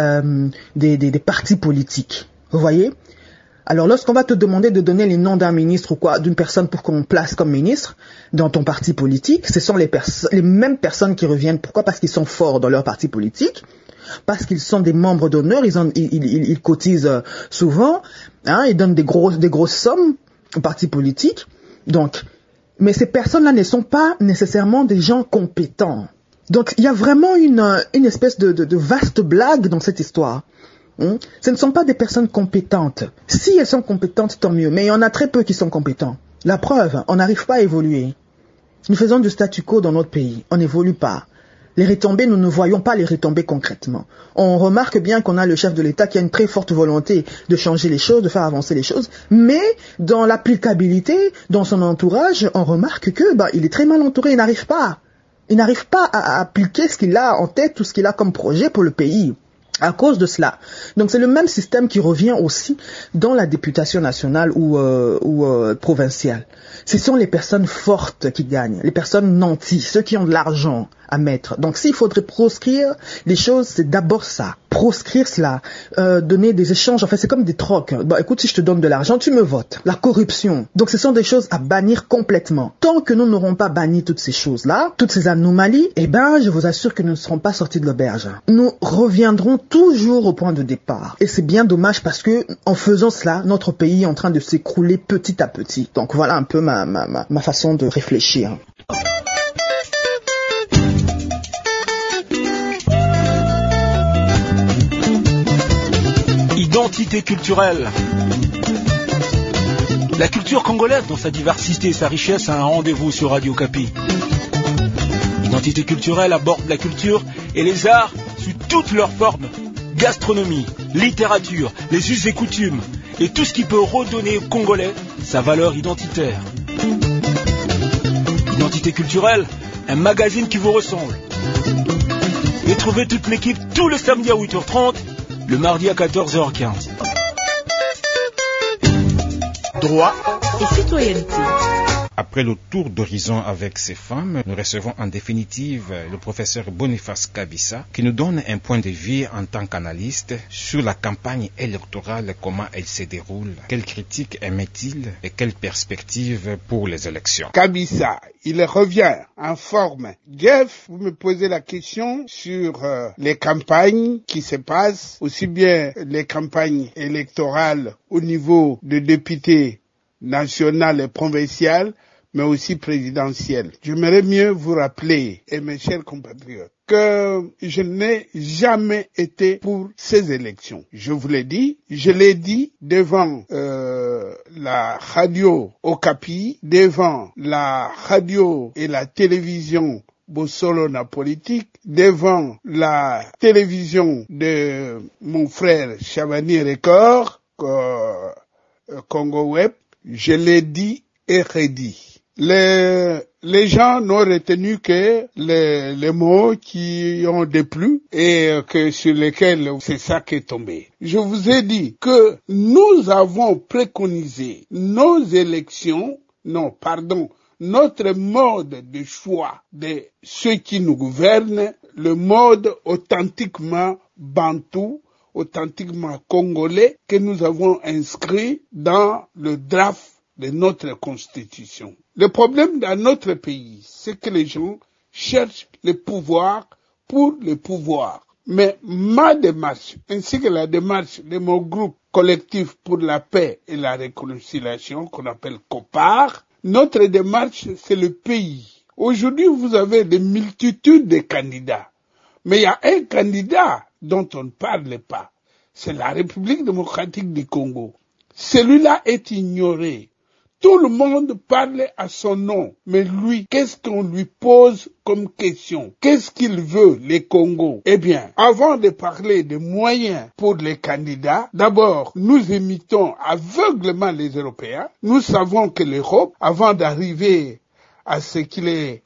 des partis politiques. Vous voyez? Alors, lorsqu'on va te demander de donner les noms d'un ministre ou quoi, d'une personne pour qu'on place comme ministre dans ton parti politique, ce sont les mêmes personnes qui reviennent. Pourquoi? Parce qu'ils sont forts dans leur parti politique, parce qu'ils sont des membres d'honneur, ils cotisent souvent, ils donnent des grosses sommes au parti politique. Donc, mais ces personnes-là ne sont pas nécessairement des gens compétents. Donc, il y a vraiment une espèce de vaste blague dans cette histoire. Ce ne sont pas des personnes compétentes. Si elles sont compétentes, tant mieux. Mais il y en a très peu qui sont compétents. La preuve, on n'arrive pas à évoluer. Nous faisons du statu quo dans notre pays. On n'évolue pas. Les retombées, nous ne voyons pas les retombées concrètement. On remarque bien qu'on a le chef de l'État qui a une très forte volonté de changer les choses, de faire avancer les choses. Mais dans l'applicabilité, dans son entourage, on remarque que il est très mal entouré. Il n'arrive pas. Il n'arrive pas à appliquer ce qu'il a en tête, tout ce qu'il a comme projet pour le pays. À cause de cela. Donc c'est le même système qui revient aussi dans la députation nationale ou provinciale. Ce sont les personnes fortes qui gagnent, les personnes nantis, ceux qui ont de l'argent à mettre. Donc s'il faudrait proscrire les choses, c'est d'abord ça. Proscrire cela, donner des échanges, en fait c'est comme des trocs. Écoute, si je te donne de l'argent, tu me votes. La corruption. Donc ce sont des choses à bannir complètement. Tant que nous n'aurons pas banni toutes ces choses-là, toutes ces anomalies, je vous assure que nous ne serons pas sortis de l'auberge. Nous reviendrons toujours au point de départ. Et c'est bien dommage parce que en faisant cela, notre pays est en train de s'écrouler petit à petit. Donc voilà un peu ma façon de réfléchir. Identité culturelle. La culture congolaise, dans sa diversité et sa richesse, a un rendez-vous sur Radio Okapi. Identité culturelle aborde la culture et les arts sous toutes leurs formes. Gastronomie, littérature, les us et coutumes, et tout ce qui peut redonner aux Congolais sa valeur identitaire. Identité culturelle, un magazine qui vous ressemble. Et trouvez toute l'équipe tous les samedis à 8h30, le mardi à 14h15. Droit et citoyenneté. Après le tour d'horizon avec ces femmes, nous recevons en définitive le professeur Boniface Kabissa qui nous donne un point de vue en tant qu'analyste sur la campagne électorale, comment elle se déroule, quelles critiques émet-il et quelles perspectives pour les élections. Kabissa, il revient en forme. Jeff, vous me posez la question sur les campagnes qui se passent, aussi bien les campagnes électorales au niveau de députés national et provincial, mais aussi présidentiel. J'aimerais mieux vous rappeler, et mes chers compatriotes, que je n'ai jamais été pour ces élections. Je vous l'ai dit, je l'ai dit devant la radio Okapi, devant la radio et la télévision Bossolo na politique, devant la télévision de mon frère Chavani Record, Congo Web, je l'ai dit et redit. Les gens n'ont retenu que les mots qui ont déplu et que sur lesquels c'est ça qui est tombé. Je vous ai dit que nous avons préconisé notre mode de choix de ceux qui nous gouvernent, le mode authentiquement bantou, authentiquement congolais que nous avons inscrit dans le draft de notre constitution. Le problème dans notre pays, c'est que les gens cherchent le pouvoir pour le pouvoir. Mais ma démarche, ainsi que la démarche de mon groupe collectif pour la paix et la réconciliation, qu'on appelle COPAR, notre démarche, c'est le pays. Aujourd'hui, vous avez des multitudes de candidats. Mais il y a un candidat dont on ne parle pas. C'est la République démocratique du Congo. Celui-là est ignoré. Tout le monde parle à son nom. Mais lui, qu'est-ce qu'on lui pose comme question? Qu'est-ce qu'il veut, les Congos? Eh bien, avant de parler des moyens pour les candidats, d'abord, nous imitons aveuglément les Européens. Nous savons que l'Europe, avant d'arriver à ce qu'il est,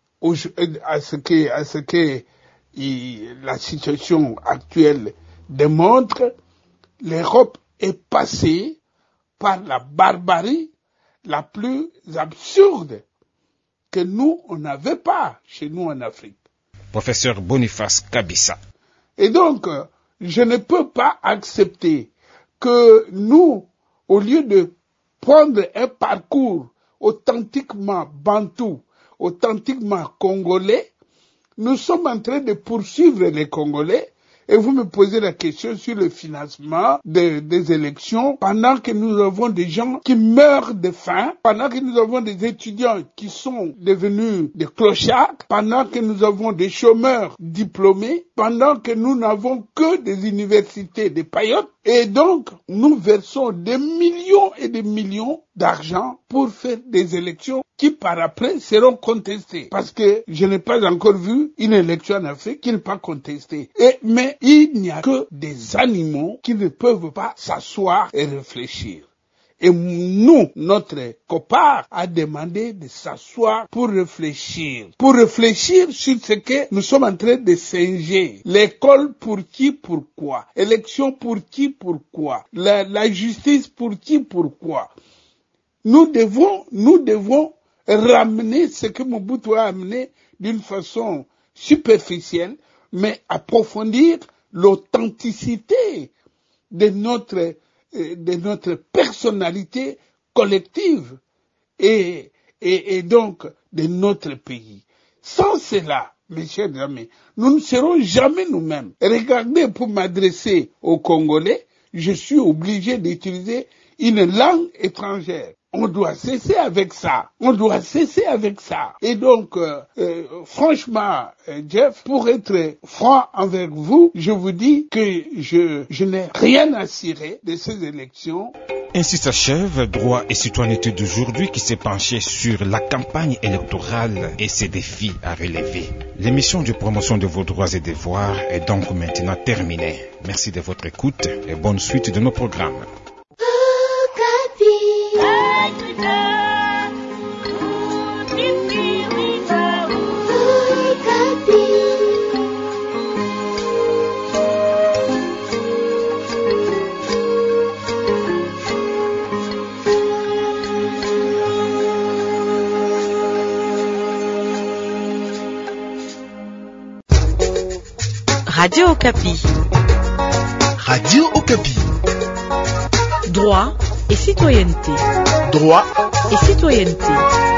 la situation actuelle démontre, l'Europe est passée par la barbarie la plus absurde que nous, on n'avait pas chez nous en Afrique. Professeur Boniface Kabissa. Et donc, je ne peux pas accepter que nous, au lieu de prendre un parcours authentiquement bantou, authentiquement congolais, nous sommes en train de poursuivre les Congolais. Et vous me posez la question sur le financement des élections pendant que nous avons des gens qui meurent de faim, pendant que nous avons des étudiants qui sont devenus des clochards, pendant que nous avons des chômeurs diplômés, pendant que nous n'avons que des universités de paillotes. Et donc, nous versons des millions et des millions d'argent pour faire des élections qui par après seront contestées. Parce que je n'ai pas encore vu une élection en Afrique qui n'est pas contestée. Mais il n'y a que des animaux qui ne peuvent pas s'asseoir et réfléchir. Et nous, notre COPAR a demandé de s'asseoir pour réfléchir sur ce que nous sommes en train de singer. L'école pour qui, pourquoi? Élection pour qui, pourquoi? La justice pour qui, pourquoi? Nous devons ramener ce que Mobutu a amené d'une façon superficielle, mais approfondir l'authenticité de notre personnalité collective et donc de notre pays. Sans cela, mes chers amis, nous ne serons jamais nous-mêmes. Regardez, pour m'adresser aux Congolais, je suis obligé d'utiliser une langue étrangère. On doit cesser avec ça. On doit cesser avec ça. Et donc, franchement, Jeff, pour être franc avec vous, je vous dis que je n'ai rien à cirer de ces élections. Ainsi s'achève Droit et citoyenneté d'aujourd'hui qui s'est penché sur la campagne électorale et ses défis à relever. L'émission de promotion de vos droits et devoirs est donc maintenant terminée. Merci de votre écoute et bonne suite de nos programmes. Radio Okapi. Radio Okapi. Droit et citoyenneté. Droit et citoyenneté.